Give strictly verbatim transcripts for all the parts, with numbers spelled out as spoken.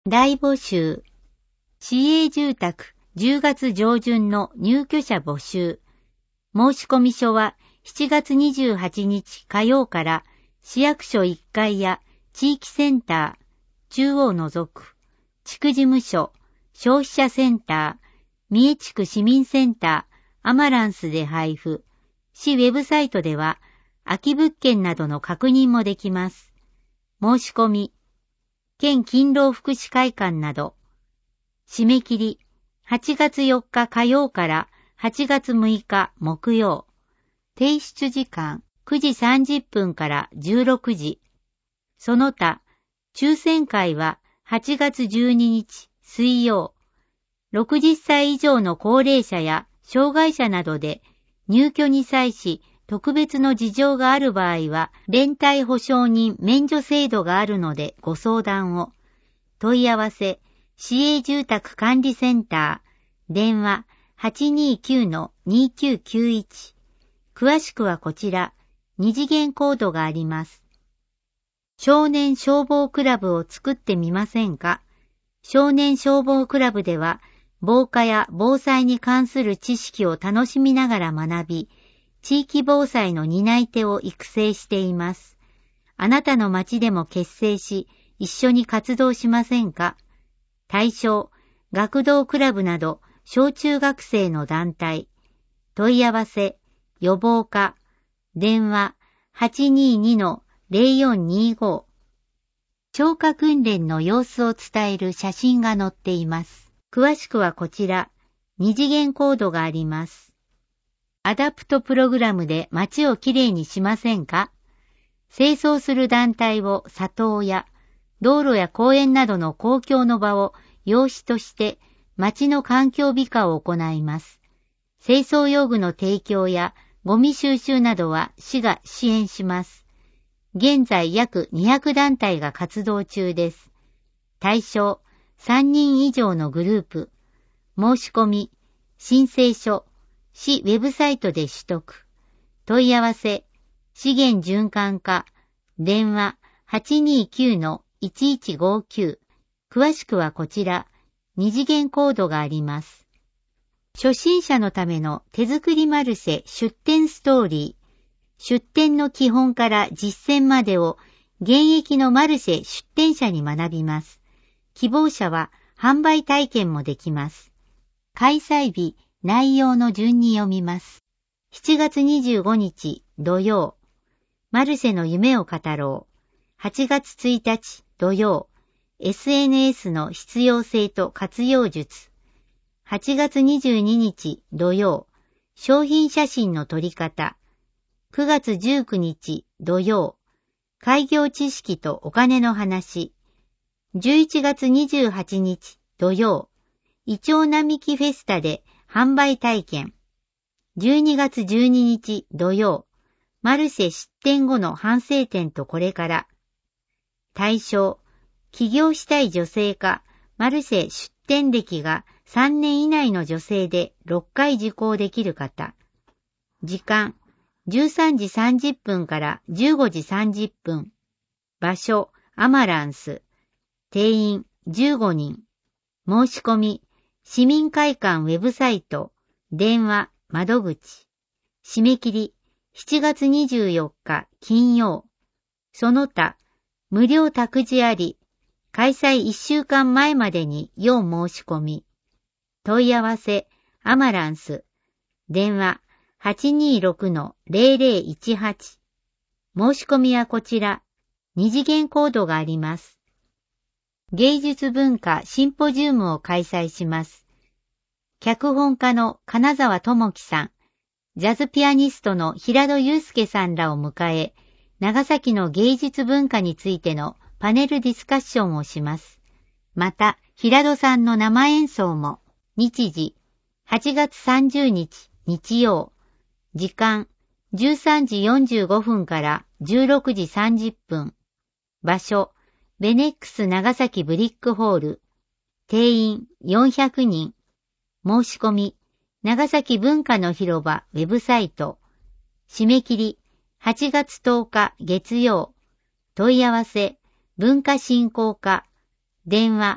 大募集。市営住宅じゅうがつ上旬の入居者募集。申込書はしちがつにじゅうはちにち火曜から市役所いっかいや地域センター、中央除く、地区事務所、消費者センター、三重地区市民センター、アマランスで配布。市ウェブサイトでは空き物件などの確認もできます。申し込み、県勤労福祉会館など。締め切り、はちがつよっか火曜からはちがつむいか木曜。提出時間くじさんじゅっぷんからじゅうろくじ。その他、抽選会ははちがつじゅうににち水曜。ろくじゅっさい以上の高齢者や障害者などで入居に際し特別の事情がある場合は連帯保証人免除制度があるのでご相談を。問い合わせ、市営住宅管理センター、電話 はちにーきゅうのにーきゅうきゅういち。詳しくはこちら、二次元コードがあります。少年消防クラブを作ってみませんか？少年消防クラブでは、防火や防災に関する知識を楽しみながら学び、地域防災の担い手を育成しています。あなたの町でも結成し、一緒に活動しませんか？対象、学童クラブなど、小中学生の団体。問い合わせ、予防課、電話 はちにーにのぜろよんにーご。消火訓練の様子を伝える写真が載っています。詳しくはこちら、二次元コードがあります。アダプトプログラムで街をきれいにしませんか？清掃する団体を里親、道路や公園などの公共の場を用紙として街の環境美化を行います。清掃用具の提供やゴミ収集などは市が支援します。現在約にひゃくだんたいが活動中です。対象、さんにん以上のグループ。申し込み、申請書、市ウェブサイトで取得。問い合わせ、資源循環課、電話 はちにーきゅうのいちいちごきゅう。詳しくはこちら、二次元コードがあります。初心者のための手作りマルシェ出店ストーリー。出店の基本から実践までを現役のマルシェ出店者に学びます。希望者は販売体験もできます。開催日、内容の順に読みます。しちがつにじゅうごにち土曜、マルシェの夢を語ろう。はちがつついたち土曜、エスエヌエス の必要性と活用術。はちがつにじゅうににち土曜、商品写真の撮り方。くがつじゅうくにち土曜、開業知識とお金の話。じゅういちがつにじゅうはちにち土曜、イチョウ並木フェスタで販売体験。じゅうにがつじゅうににち土曜、マルシェ出店後の反省点とこれから。対象、起業したい女性か、マルシェ出店歴がさんねん以内の女性でろっかい受講できる方。時間、じゅうさんじさんじゅっぷんからじゅうごじさんじゅっぷん。場所、アマランス。定員、じゅうごにん。申し込み、市民会館ウェブサイト、電話、窓口。締め切り、しちがつにじゅうよっか金曜。その他、無料託児あり。開催いっしゅうかんまえまでに要申し込み。問い合わせ、アマランス。電話、はちにーろくのぜろぜろいちはち。申し込みはこちら、二次元コードがあります。芸術文化シンポジウムを開催します。脚本家の金沢智樹さん、ジャズピアニストの平戸祐介さんらを迎え、長崎の芸術文化についてのパネルディスカッションをします。また、平戸さんの生演奏も、日時、はちがつさんじゅうにち日曜、時間、じゅうさんじよんじゅうごふんからじゅうろくじさんじゅっぷん。場所、ベネックス長崎ブリックホール。定員よんひゃくにん。申し込み、長崎文化の広場ウェブサイト。締め切り、はちがつとおか月曜。問い合わせ、文化振興課。電話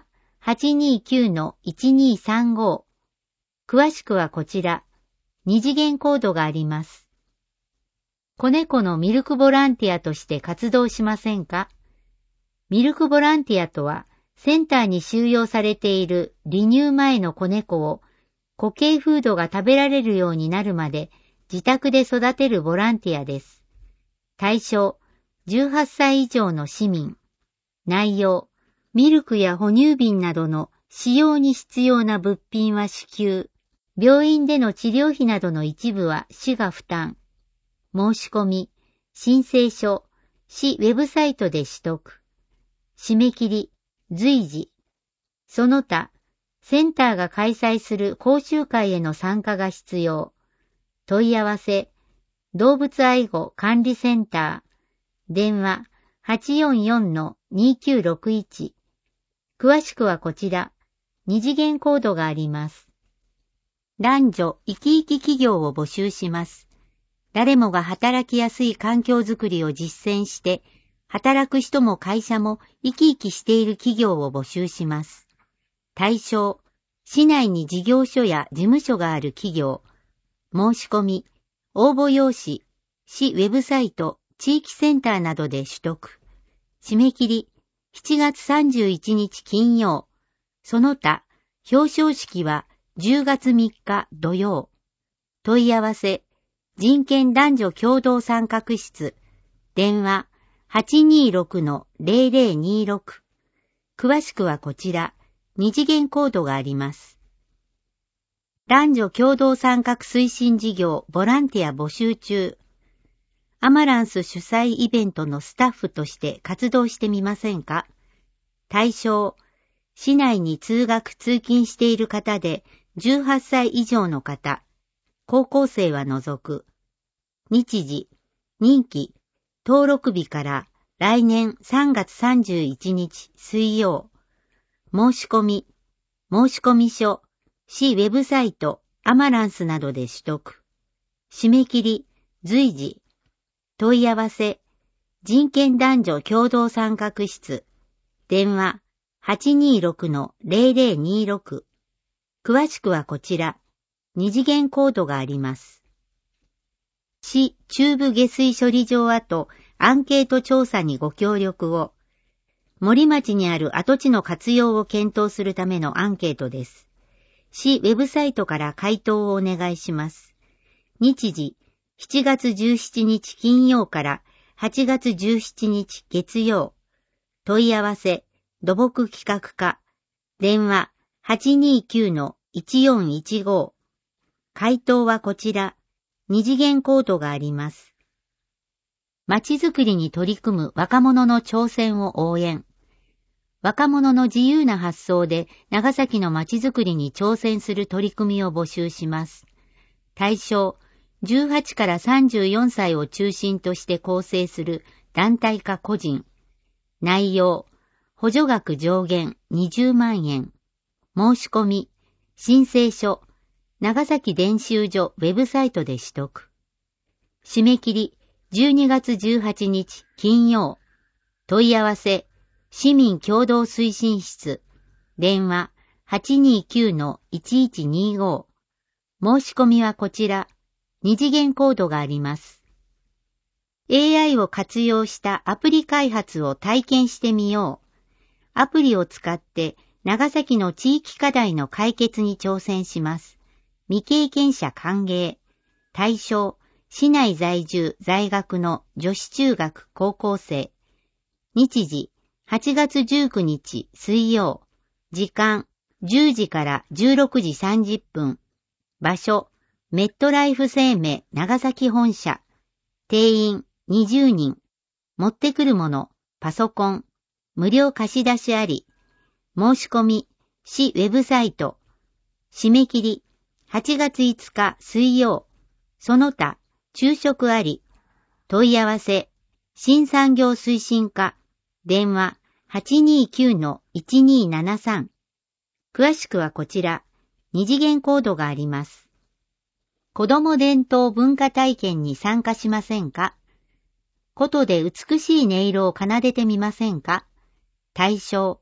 はちにーきゅうのいちにーさんご。詳しくはこちら。二次元コードがあります。子猫のミルクボランティアとして活動しませんか？ミルクボランティアとは、センターに収容されている離乳前の子猫を固形フードが食べられるようになるまで自宅で育てるボランティアです。対象、じゅうはっさい以上の市民。内容、ミルクや哺乳瓶などの使用に必要な物品は支給。病院での治療費などの一部は市が負担。申し込み、申請書、市ウェブサイトで取得。締め切り、随時。その他、センターが開催する講習会への参加が必要。問い合わせ、動物愛護管理センター。電話、はちよんよんのにきゅうろくいち。詳しくはこちら。二次元コードがあります。男女生き生き企業を募集します。誰もが働きやすい環境づくりを実践して、働く人も会社も生き生きしている企業を募集します。対象、市内に事業所や事務所がある企業。申し込み、応募用紙、市ウェブサイト、地域センターなどで取得。締め切り、しちがつさんじゅういちにち金曜。その他、表彰式はじゅうがつみっか土曜。問い合わせ、人権男女共同参画室。電話、はちにーろくのぜろぜろにーろく。詳しくはこちら。二次元コードがあります。男女共同参画推進事業ボランティア募集中。アマランス主催イベントのスタッフとして活動してみませんか？対象、市内に通学通勤している方でじゅうはっさい以上の方、高校生は除く。日時、任期、登録日から来年さんがつさんじゅういちにち水曜。申し込み、申込書、市ウェブサイト、アマランスなどで取得。締め切り、随時。問い合わせ、人権男女共同参画室。電話、はちにーろくのぜろぜろにーろく。詳しくはこちら。二次元コードがあります。市中部下水処理場跡アンケート調査にご協力を。森町にある跡地の活用を検討するためのアンケートです。市ウェブサイトから回答をお願いします。日時、しちがつじゅうしちにち金曜からはちがつじゅうしちにち月曜。問い合わせ、土木企画課。電話、はちにーきゅうのいちよんいちご。回答はこちら。二次元コードがあります。街づくりに取り組む若者の挑戦を応援。若者の自由な発想で長崎の街づくりに挑戦する取り組みを募集します。対象、じゅうはちからさんじゅうよんさいを中心として構成する団体か個人。内容、補助額上限にじゅうまんえん。申し込み、申請書、長崎伝習所ウェブサイトで取得。締め切り、じゅうにがつじゅうはちにち金曜。問い合わせ、市民共同推進室。電話、はちにーきゅうのいちいちにーご。申し込みはこちら。二次元コードがあります。エーアイ を活用したアプリ開発を体験してみよう。アプリを使って長崎の地域課題の解決に挑戦します。未経験者歓迎。対象、市内在住在学の女子中学高校生。日時、はちがつじゅうくにち水曜。時間、じゅうじからじゅうろくじさんじゅっぷん。場所、メットライフ生命長崎本社。定員にじゅうにん。持ってくるもの、パソコン。無料貸し出しあり。申し込み、市ウェブサイト。締め切り、はちがついつか水曜。その他、昼食あり。問い合わせ、新産業推進課。電話、はちにーきゅうのいちにーななさん。詳しくはこちら。二次元コードがあります。子ども伝統文化体験に参加しませんか？琴で美しい音色を奏でてみませんか？対象、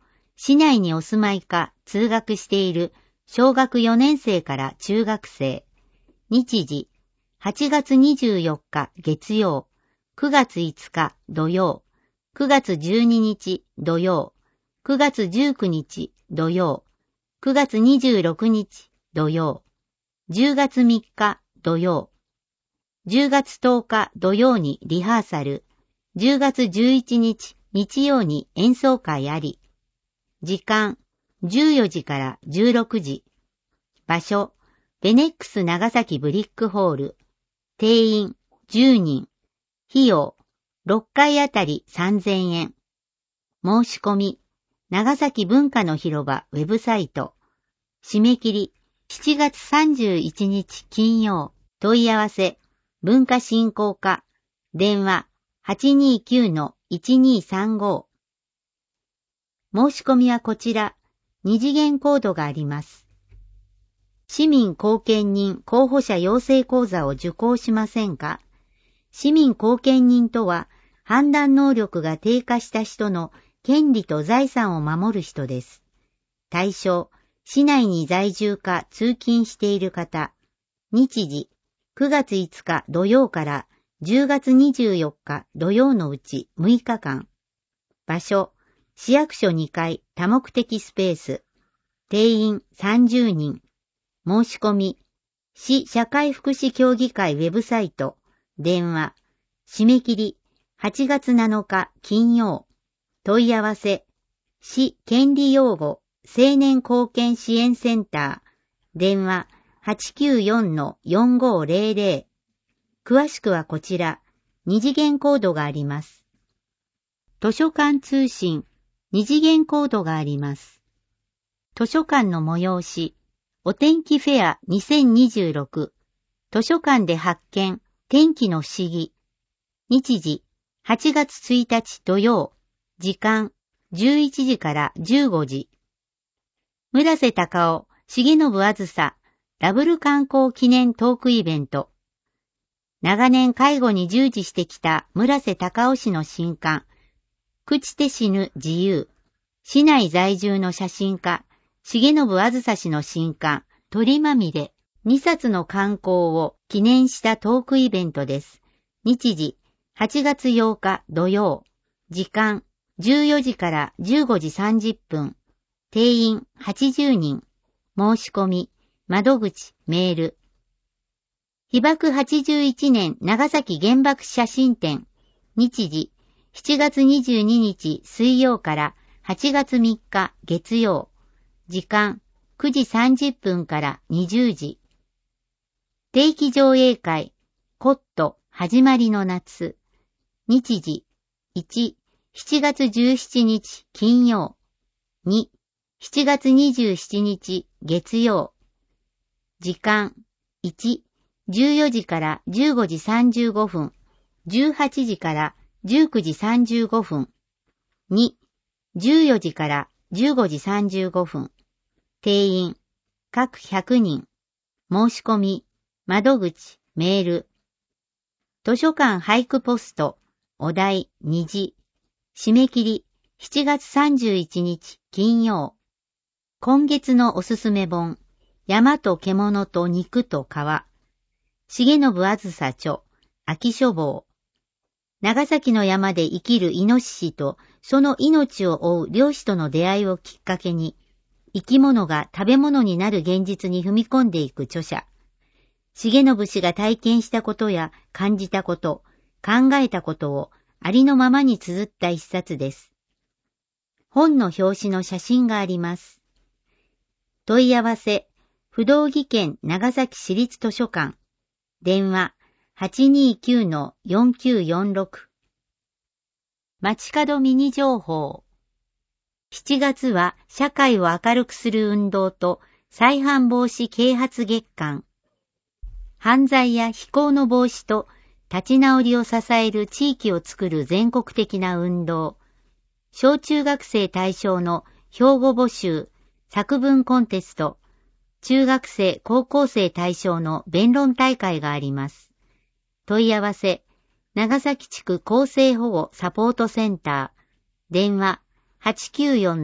市内にお住まいか通学している小学よねん生から中学生。日時、はちがつにじゅうよっか月曜、くがついつか土曜、くがつじゅうににち土曜、くがつじゅうくにち土曜、くがつにじゅうろくにち土曜、じゅうがつみっか土曜、じゅうがつとおか土曜にリハーサル、じゅうがつじゅういちにち日曜に演奏会あり、時間じゅうよじからじゅうろくじ、場所ベネックス長崎ブリックホール、定員じゅうにん、費用ろっかいあたりさんぜんえん。申し込み長崎文化の広場ウェブサイト。締め切りしちがつさんじゅういちにち金曜。問い合わせ文化振興課。電話 はちにーきゅうのいちにーさんご。申し込みはこちら。二次元コードがあります。市民貢献人候補者養成講座を受講しませんか？市民貢献人とは、判断能力が低下した人の権利と財産を守る人です。対象、市内に在住か通勤している方。日時、くがついつか土曜からじゅうがつにじゅうよっか土曜のうちむいかかん。場所、市役所にかい多目的スペース。定員さんじゅうにん。申し込み、市社会福祉協議会ウェブサイト。電話、締め切りはちがつなのか金曜。問い合わせ、市権利擁護青年貢献支援センター。電話 はちきゅうよんのよんごーぜろぜろ。詳しくはこちら、二次元コードがあります。図書館通信、二次元コードがあります。図書館の催し、お天気フェアにせんにじゅうろく。図書館で発見、天気の不思議。日時、はちがつついたち土曜。時間、じゅういちじからじゅうごじ。村瀬隆夫、重信あずさ、ダブル観光記念トークイベント。長年介護に従事してきた村瀬隆夫氏の新刊、朽ちて死ぬ自由。市内在住の写真家、重信あずさ氏の新刊、鳥まみれ。にさつの刊行を記念したトークイベントです。日時、はちがつようか土曜。時間、じゅうよじからじゅうごじさんじゅっぷん。定員はちじゅうにん。申し込み、窓口、メール。被爆はちじゅういちねん長崎原爆写真展。日時、しちがつにじゅうににち水曜からはちがつみっか月曜。時間、くじさんじゅっぷんからにじゅうじ。定期上映会、コット、始まりの夏。日時、いち、しちがつじゅうしちにち金曜。に、しちがつにじゅうしちにち月曜。時間、いち、じゅうよじからじゅうごじさんじゅうごふん。じゅうはちじからじゅうくじさんじゅうごふん。に、じゅうよじからじゅうごじさんじゅうごふん。定員、各ひゃくにん。申し込み、窓口、メール。図書館俳句ポスト、お題、虹。締め切り、しちがつさんじゅういちにち金曜。今月のおすすめ本、山と獣と肉と皮。重信あずさ著、秋書房。長崎の山で生きるイノシシとその命を追う漁師との出会いをきっかけに、生き物が食べ物になる現実に踏み込んでいく著者。重信氏が体験したことや感じたこと、考えたことをありのままに綴った一冊です。本の表紙の写真があります。問い合わせ、不動技研長崎市立図書館。電話、はちにーきゅうのよんきゅうよんろく。街角ミニ情報。しちがつは社会を明るくする運動と再犯防止啓発月間。犯罪や非行の防止と立ち直りを支える地域を作る全国的な運動。小中学生対象の標語募集、作文コンテスト。中学生、高校生対象の弁論大会があります。問い合わせ、長崎地区厚生保護サポートセンター。電話、はちきゅうよんの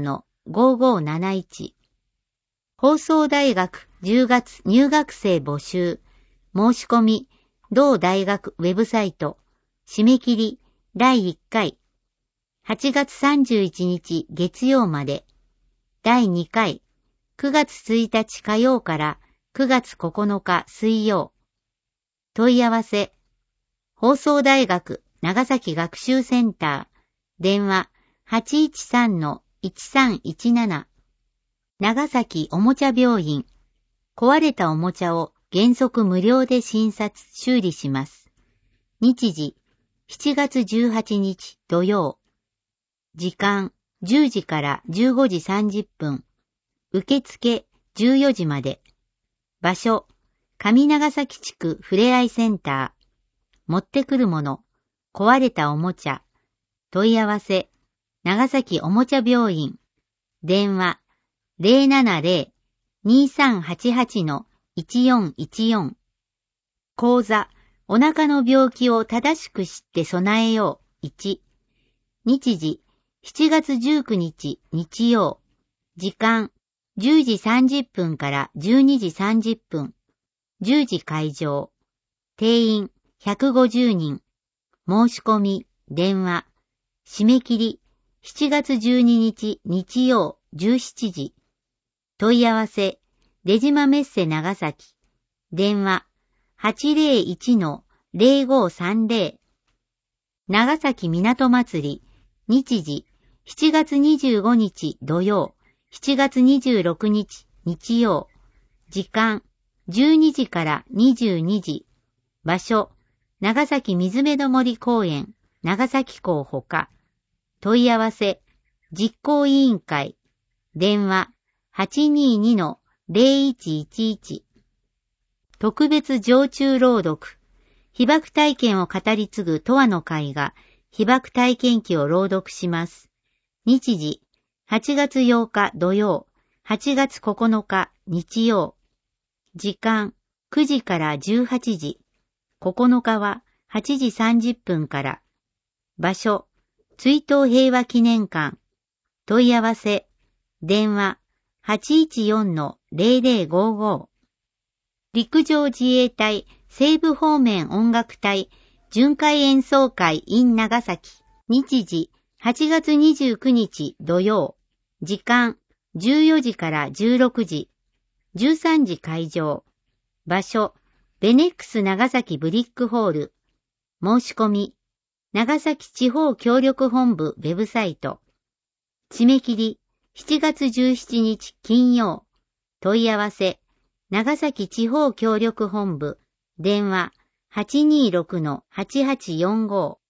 ごごなないち。放送大学じゅうがつ入学生募集。申し込み、同大学ウェブサイト。締め切り、だいいっかい。はちがつさんじゅういちにち月曜まで。だいにかい。くがつついたち火曜からくがつここのか水曜。問い合わせ。放送大学長崎学習センター。電話 はちいちさんのいちさんいちなな。長崎おもちゃ病院。壊れたおもちゃを原則無料で診察修理します。日時しちがつじゅうはちにち土曜。時間じゅうじからじゅうごじさんじゅっぷん。受付じゅうよじまで。場所上長崎地区ふれあいセンター。持ってくるもの壊れたおもちゃ。問い合わせ長崎おもちゃ病院。電話 ゼロななゼロ にさんはちはち いちよんいちよん。講座お腹の病気を正しく知って備えよう。いち。日時しちがつじゅうくにち日曜。時間じゅうじさんじゅっぷんからじゅうにじさんじゅっぷん。じゅうじ会場。定員ひゃくごじゅうにん。申し込み、電話。締め切りしちがつじゅうににち日曜じゅうしちじ。問い合わせ、出島メッセ長崎。電話 はちゼロいちのゼロごさんゼロ。長崎港祭り。日時しちがつにじゅうごにち土曜。しちがつにじゅうろくにち日曜。時間じゅうにじからにじゅうにじ。場所長崎水辺の森公園長崎港ほか。問い合わせ実行委員会。電話 はちにーにのゼロいちいちいち。特別常駐朗読。被爆体験を語り継ぐ永遠の会が被爆体験記を朗読します。日時はちがつようか土曜、はちがつここのか日曜。時間くじからじゅうはちじ。ここのかははちじさんじゅっぷんから。場所追悼平和記念館。問い合わせ電話 はちいちよんのゼロゼロごご。陸上自衛隊西部方面音楽隊巡回演奏会 in 長崎。日時はちがつにじゅうくにち土曜。時間じゅうよじからじゅうろくじ。じゅうさんじ会場。場所ベネックス長崎ブリックホール。申し込み長崎地方協力本部ウェブサイト。締め切りしちがつじゅうしちにち金曜。問い合わせ長崎地方協力本部。電話 はちにーろくのはちはちよんご。